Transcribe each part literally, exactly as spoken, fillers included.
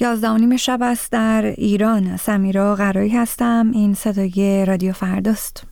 یازده و نیم شب است در ایران. سمیرا قرایی هستم. این صدای رادیو فرداست.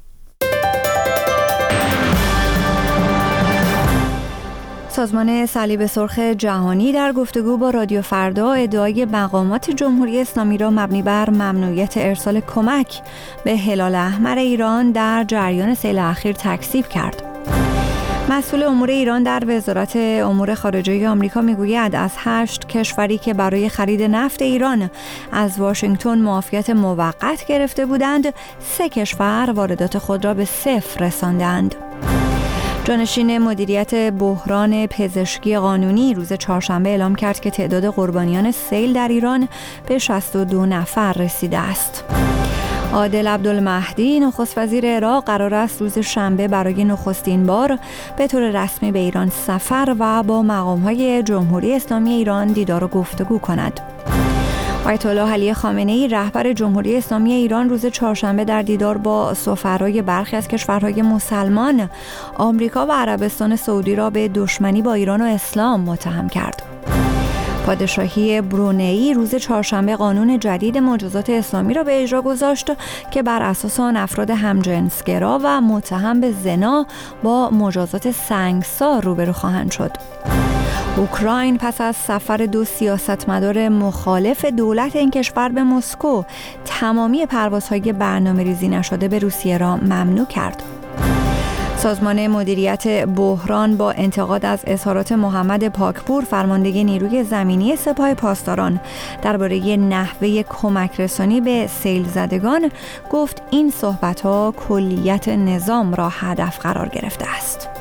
سازمان صلیب سرخ جهانی در گفتگو با رادیو فردا ادعای مقامات جمهوری اسلامی را مبنی بر ممنوعیت ارسال کمک به هلال احمر ایران در جریان سیل اخیر تکذیب کرد. مسئول امور ایران در وزارت امور خارجه آمریکا میگوید از هشت کشوری که برای خرید نفت ایران از واشنگتن معافیت موقت گرفته بودند، سه کشور واردات خود را به صفر رساندند. جانشین مدیریت بحران پزشکی قانونی روز چهارشنبه اعلام کرد که تعداد قربانیان سیل در ایران به شصت و دو نفر رسیده است. عادل عبدالمهدی نخست وزیر عراق قرار است روز شنبه برای نخستین بار به طور رسمی به ایران سفر و با مقام‌های جمهوری اسلامی ایران دیدار و گفتگو کند. آیت الله علی خامنه‌ای رهبر جمهوری اسلامی ایران روز چهارشنبه در دیدار با سفرای برخی از کشورهای مسلمان آمریکا و عربستان سعودی را به دشمنی با ایران و اسلام متهم کرد. پادشاهی برونئی روز چهارشنبه قانون جدید مجازات اسلامی را به اجرا گذاشت که بر اساس آن افراد همجنسگرا و متهم به زنا با مجازات سنگسار روبرو خواهند شد. اوکراین پس از سفر دو سیاستمدار مخالف دولت این کشور به مسکو تمامی پروازهای برنامه‌ریزی نشده به روسیه را ممنوع کرد. سازمان مدیریت بحران با انتقاد از اظهارات محمد پاکپور فرمانده نیروی زمینی سپاه پاسداران درباره نحوه کمک رسانی به سیل زدگان گفت این صحبت‌ها کلیت نظام را هدف قرار گرفته است.